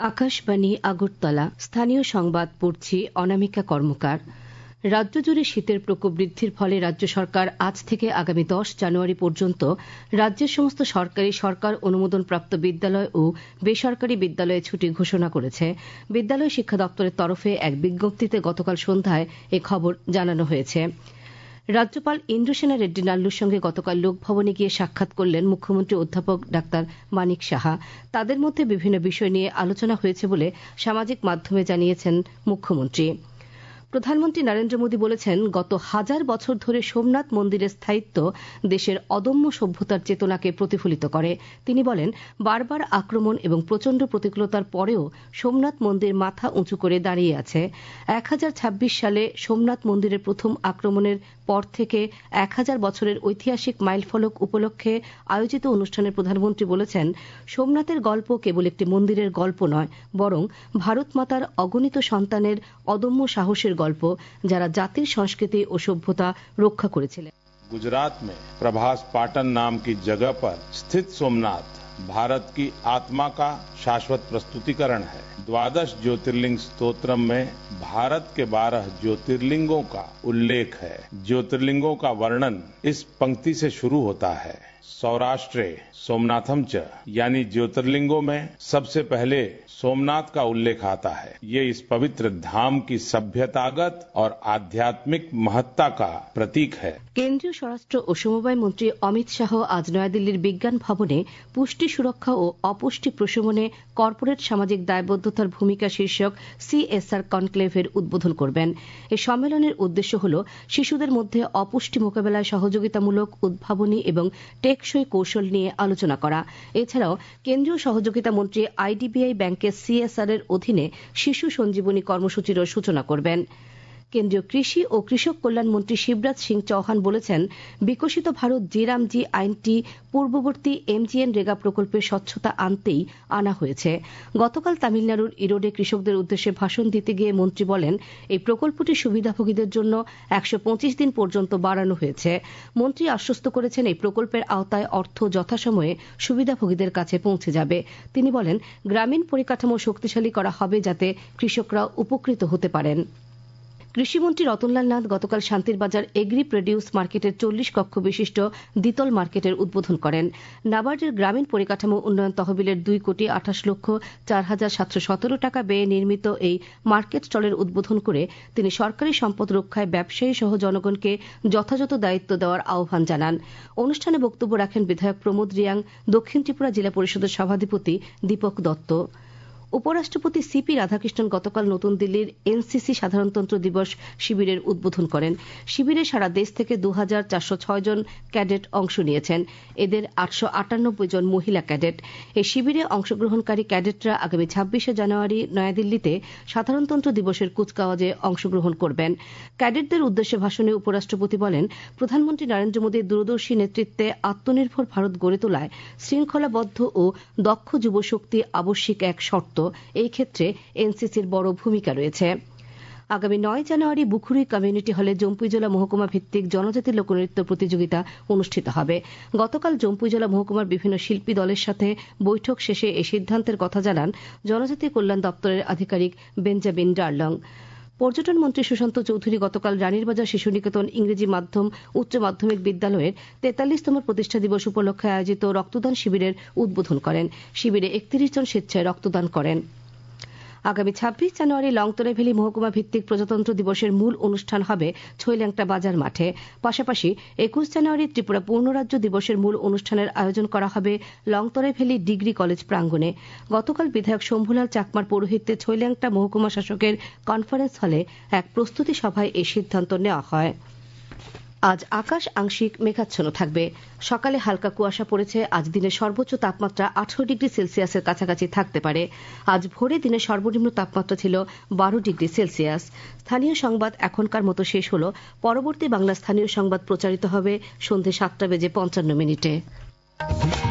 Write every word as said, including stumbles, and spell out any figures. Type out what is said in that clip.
আকাশবাণী আগরতলা। স্থানীয় সংবাদ পড়ছি অনামিকা কর্মকার। রাজ্য জুড়ে শীতের প্রকোপ বৃদ্ধির ফলে রাজ্য সরকার আজ থেকে আগামী দশ জানুয়ারি পর্যন্ত রাজ্যের সমস্ত সরকারি, সরকার অনুমোদনপ্রাপ্ত বিদ্যালয় ও বেসরকারি বিদ্যালয়ে ছুটি ঘোষণা করেছে। বিদ্যালয় শিক্ষা দপ্তরের তরফে এক বিজ্ঞপ্তিতে গতকাল সন্ধ্যায় এ খবর জানানো হয়েছে। রাজ্যপাল ইন্দ্রসেনা রেড্ডি নাল্লুর সঙ্গে গতকাল লোকভবনে গিয়ে সাক্ষাৎ করলেন মুখ্যমন্ত্রী অধ্যাপক ডাক্তার মানিক সাহা। তাদের মধ্যে বিভিন্ন বিষয় নিয়ে আলোচনা হয়েছে বলে সামাজিক মাধ্যমে জানিয়েছেন মুখ্যমন্ত্রী। প্রধানমন্ত্রী নরেন্দ্র মোদী বলেছেন, গত হাজার বছর ধরে সোমনাথ মন্দিরের স্থায়িত্ব দেশের অদম্য সভ্যতার চেতনাকে প্রতিফলিত করে। তিনি বলেন, বারবার আক্রমণ এবং প্রচণ্ড প্রতিকূলতার পরেও সোমনাথ মন্দির মাথা উঁচু করে দাঁড়িয়ে আছে। এক হাজার ছাব্বিশ সালে সোমনাথ মন্দিরের প্রথম আক্রমণের পর থেকে এক হাজার বছরের ঐতিহাসিক মাইলফলক উপলক্ষে আয়োজিত অনুষ্ঠানে প্রধানমন্ত্রী বলেছেন, সোমনাথের গল্প কেবল একটি মন্দিরের গল্প নয়, বরং ভারত মাতার অগণিত সন্তানের অদম্য সাহসের গল্প, যারা জাতির সংস্কৃতি ও সভ্যতা রক্ষা করেছিলেন। गुजरात में प्रभास पाटन नाम की जगह पर स्थित सोमनाथ भारत की आत्मा का शाश्वत प्रस्तुतिकरण है। द्वादश ज्योतिर्लिंग स्तोत्रम में भारत के बारह ज्योतिर्लिंगों का उल्लेख है। ज्योतिर्लिंगों का वर्णन इस पंक्ति से शुरू होता है, सौराष्ट्रे सोमनाथम च, यानी ज्योतिर्लिंगों में सबसे पहले सोमनाथ का उल्लेख आता है। ये इस पवित्र धाम की सभ्यतागत और आध्यात्मिक महत्ता का प्रतीक है। কেন্দ্রীয় স্বরাষ্ট্র ও সমবায় মন্ত্রী অমিত শাহ আজ নয়াদিল্লির বিজ্ঞান ভবনে পুষ্টি সুরক্ষা ও অপুষ্টি প্রশমনে কর্পোরেট সামাজিক দায়বদ্ধতার ভূমিকা শীর্ষক সিএসআর কনক্লেভের উদ্বোধন করবেন। এই সম্মেলনের উদ্দেশ্য হল শিশুদের মধ্যে অপুষ্টি মোকাবেলায় সহযোগিতামূলক উদ্ভাবনী এবং টেকসই কৌশল নিয়ে আলোচনা করা। এছাড়াও কেন্দ্রীয় সহযোগিতা মন্ত্রী আইডিবিআই ব্যাংকের সিএসআর এর অধীনে শিশু সঞ্জীবনী কর্মসূচিরও সূচনা করবেন। কেন্দ্রীয় কৃষি ও কৃষক কল্যাণ মন্ত্রী শিবরাজ সিং চৌহান বলেছেন, বিকশিত ভারত জিরামজি আইনটি পূর্ববর্তী এমজিএন রেগা প্রকল্পে স্বচ্ছতা আনতেই আনা হয়েছে। গতকাল তামিলনাড়ুর ইরোডে কৃষকদের উদ্দেশ্যে ভাষণ দিতে গিয়ে মন্ত্রী বলেন, এই প্রকল্পটি সুবিধাভোগীদের জন্য একশো পঁচিশ দিন পর্যন্ত বাড়ানো হয়েছে। মন্ত্রী আশ্বস্ত করেছেন, এই প্রকল্পের আওতায় অর্থ যথাসময়ে সুবিধাভোগীদের কাছে পৌঁছে যাবে। তিনি বলেন, গ্রামীণ পরিকাঠামো শক্তিশালী করা হবে যাতে কৃষকরা উপকৃত হতে পারেন। কৃষিমন্ত্রী রতনলাল নাথ গতকাল শান্তির বাজার এগ্রি প্রডিউস মার্কেটের চল্লিশ কক্ষ বিশিষ্ট দ্বিতল মার্কেটের উদ্বোধন করেন। নাবার্ডের গ্রামীণ পরিকাঠামো উন্নয়ন তহবিলের দুই কোটি আঠাশ লক্ষ চার হাজার সাতশো সতেরো টাকা ব্যয়ে নির্মিত এই মার্কেট স্টলের উদ্বোধন করে তিনি সরকারি সম্পদ রক্ষায় ব্যবসায়ী সহ জনগণকে যথাযথ দায়িত্ব দেওয়ার আহ্বান জানান। অনুষ্ঠানে বক্তব্য রাখেন বিধায়ক প্রমোদ রিয়াং, দক্ষিণ ত্রিপুরা জেলা পরিষদের সভাধিপতি দীপক দত্ত। উপরাষ্ট্রপতি সিপি রাধাকৃষ্ণন গতকাল নতুন দিল্লির এনসিসি সাধারণতন্ত্র দিবস শিবিরের উদ্বোধন করেন। শিবিরে সারা দেশ থেকে দু হাজার চারশো ছয় জন ক্যাডেট অংশ নিয়েছেন। এদের আটশো আটানব্বই জন মহিলা ক্যাডেট। এই শিবিরে অংশগ্রহণকারী ক্যাডেটরা আগামী ছাব্বিশে জানুয়ারি নয়াদিল্লিতে সাধারণতন্ত্র দিবসের কুচকাওয়াজে অংশগ্রহণ করবেন। ক্যাডেটদের উদ্দেশ্যে ভাষণে উপরাষ্ট্রপতি বলেন, প্রধানমন্ত্রী নরেন্দ্র মোদীর দূরদর্শী নেতৃত্বে আত্মনির্ভর ভারত গড়ে তোলায় শৃঙ্খলাবদ্ধ ও দক্ষ যুবশক্তি আবশ্যিক এক শর্ত। এই ক্ষেত্রে এনসিসির বড় ভূমিকা রয়েছে। আগামী নয় জানুয়ারি বুখুরি কমিউনিটি হলে জম্পুইজলা মহকুমা ভিত্তিক জনজাতি লোকনৃত্য প্রতিযোগিতা অনুষ্ঠিত হবে। গতকাল জম্পুইজলা মহকুমার বিভিন্ন শিল্পী দলের সাথে বৈঠক শেষে এই সিদ্ধান্তের কথা জানান জনজাতি কল্যাণ দপ্তরের আধিকারিক বেঞ্জামিন ডার্লং। পর্যটন মন্ত্রী সুশান্ত চৌধুরী গতকাল রানীরবাজার শিশু নিকেতন ইংরেজি মাধ্যম উচ্চ মাধ্যমিক বিদ্যালয়ের তেতাল্লিশতম প্রতিষ্ঠা দিবস উপলক্ষে আয়োজিত রক্তদান শিবিরের উদ্বোধন করেন। শিবিরে একত্রিশ জন স্বেচ্ছায় রক্তদান করেন। আগামী ছাব্বিশ জানুয়ারি লংতরা ভ্যালি মহকুমা ভিত্তিক প্রজাতন্ত্র দিবসের মূল অনুষ্ঠান হবে ছৈল্যাংটা বাজার মাঠে। পাশাপাশি একুশ জানুয়ারি ত্রিপুরা পূর্ণরাজ্য দিবসের মূল অনুষ্ঠানের আয়োজন করা হবে লংতরা ভ্যালি ডিগ্রি কলেজ প্রাঙ্গণে। গতকাল বিধায়ক শম্ভুলাল চাকমার পৌরোহিত্যে ছৈল্যাংটা মহকুমা শাসকের কনফারেন্স হলে এক প্রস্তুতি সভায় এই সিদ্ধান্ত নেওয়া হয়। আজ আকাশ আংশিক মেঘাচ্ছন্ন থাকবে। সকালে হালকা কুয়াশা পড়েছে। আজ দিনের সর্বোচ্চ তাপমাত্রা আঠারো ডিগ্রি সেলসিয়াসের কাছাকাছি থাকতে পারে। আজ ভোরে দিনের সর্বনিম্ন তাপমাত্রা ছিল বারো ডিগ্রি সেলসিয়াস। স্থানীয় সংবাদ এখনকার মতো শেষ হল। পরবর্তী বাংলা স্থানীয় সংবাদ প্রচারিত হবে সন্ধ্যে সাতটা বেজে পঞ্চান্ন মিনিটে।